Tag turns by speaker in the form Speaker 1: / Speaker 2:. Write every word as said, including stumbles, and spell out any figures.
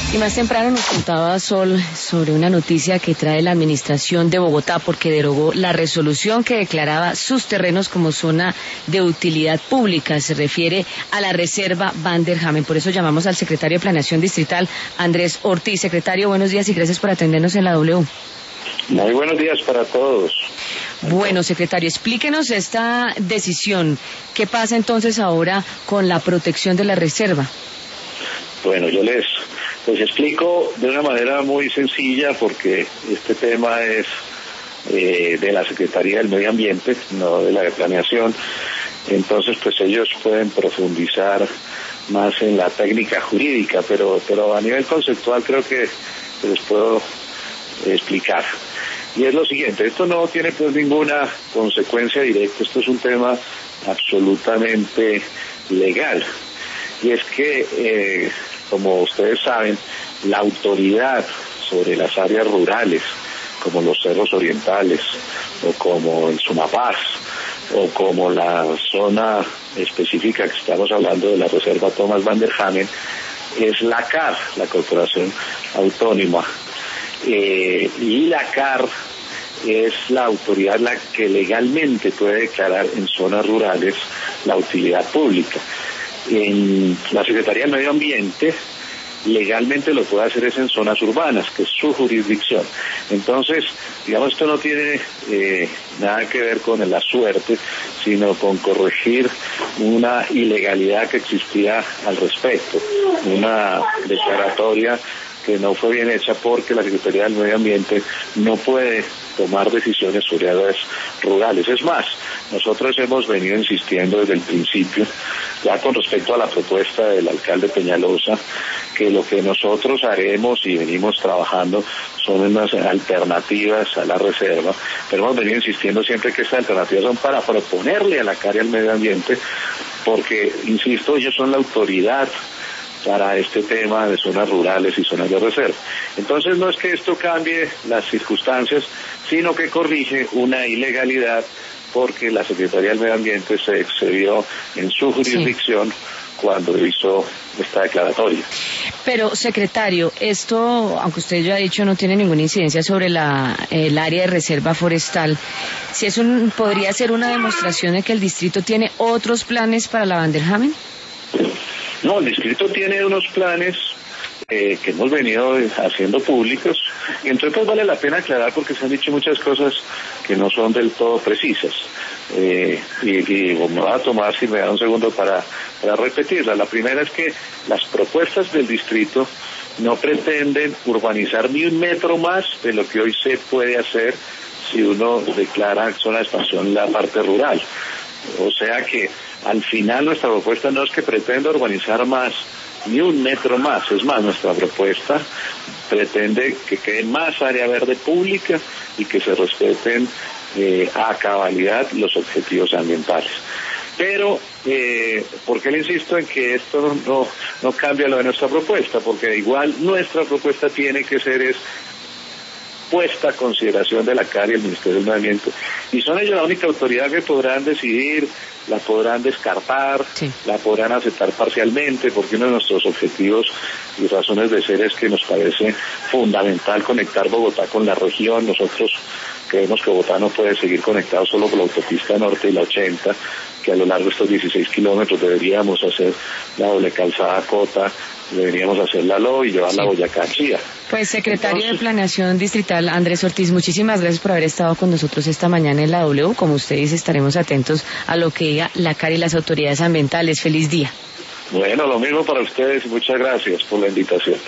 Speaker 1: Y más temprano nos contaba Sol sobre una noticia que trae la administración de Bogotá porque derogó la resolución que declaraba sus terrenos como zona de utilidad pública. Se refiere a la reserva Van der Hamen. Por eso llamamos al secretario de Planeación Distrital, Andrés Ortiz. Secretario, buenos días y gracias por atendernos en la W.
Speaker 2: Muy buenos días para todos.
Speaker 1: Bueno, secretario, explíquenos esta decisión. ¿Qué pasa entonces ahora con la protección de la reserva?
Speaker 2: Bueno, yo les, les explico de una manera muy sencilla porque este tema es eh, de la Secretaría del Medio Ambiente, no de la de Planeación. Entonces, pues ellos pueden profundizar más en la técnica jurídica, pero, pero a nivel conceptual creo que les puedo explicar. Y es lo siguiente, esto no tiene pues ninguna consecuencia directa, esto es un tema absolutamente legal. Y es que, eh, como ustedes saben, la autoridad sobre las áreas rurales, como los cerros orientales, o como el Sumapaz, o como la zona específica que estamos hablando de la Reserva Thomas Van der Hamen, es la C A R, la Corporación Autónoma. Eh, y la C A R es la autoridad la que legalmente puede declarar en zonas rurales la utilidad pública. En la Secretaría del Medio Ambiente legalmente lo puede hacer es en zonas urbanas, que es su jurisdicción. Entonces, digamos, esto no tiene eh, nada que ver con la suerte, sino con corregir una ilegalidad que existía al respecto, una declaratoria que no fue bien hecha porque la Secretaría del Medio Ambiente no puede tomar decisiones sobre áreas rurales. Es más, nosotros hemos venido insistiendo desde el principio, ya con respecto a la propuesta del alcalde Peñalosa, que lo que nosotros haremos y venimos trabajando son unas alternativas a la reserva, pero hemos venido insistiendo siempre que estas alternativas son para proponerle a la C A R y al medio ambiente, porque, insisto, ellos son la autoridad para este tema de zonas rurales y zonas de reserva. Entonces no es que esto cambie las circunstancias, sino que corrige una ilegalidad porque la Secretaría del Medio Ambiente se excedió en su jurisdicción sí. cuando hizo esta declaratoria.
Speaker 1: Pero, secretario, esto, aunque usted ya ha dicho, no tiene ninguna incidencia sobre la el área de reserva forestal. Si es un, ¿podría ser una demostración de que el distrito tiene otros planes para la Van der Hamen?
Speaker 2: No, el distrito tiene unos planes eh, que hemos venido haciendo públicos, y entre otros vale la pena aclarar porque se han dicho muchas cosas que no son del todo precisas. Eh, y, y me voy a tomar, si me da un segundo, para, para repetirla. La primera es que las propuestas del distrito no pretenden urbanizar ni un metro más de lo que hoy se puede hacer si uno declara zona de expansión en la parte rural. O sea que al final nuestra propuesta no es que pretenda urbanizar más, ni un metro más. Es más, nuestra propuesta pretende que quede más área verde pública y que se respeten eh, a cabalidad los objetivos ambientales. Pero, eh, ¿por qué le insisto en que esto no, no, no cambia lo de nuestra propuesta? Porque igual nuestra propuesta tiene que ser es puesta a consideración de la C A R y el Ministerio del Medio Ambiente. Y son ellos la única autoridad que podrán decidir, la podrán descartar, sí. la podrán aceptar parcialmente, porque uno de nuestros objetivos y razones de ser es que nos parece fundamental conectar Bogotá con la región. Nosotros creemos que Bogotá no puede seguir conectado solo con la autopista norte y la ochenta, que a lo largo de estos dieciséis kilómetros deberíamos hacer la doble calzada Cota, deberíamos hacer la L O y llevarla sí. a Boyacá, Chía.
Speaker 1: Pues, secretario
Speaker 2: Entonces,
Speaker 1: de Planeación Distrital, Andrés Ortiz, muchísimas gracias por haber estado con nosotros esta mañana en la W. Como usted dice, estaremos atentos a lo que diga la C A R y las autoridades ambientales. Feliz día.
Speaker 2: Bueno, lo mismo para ustedes y muchas gracias por la invitación.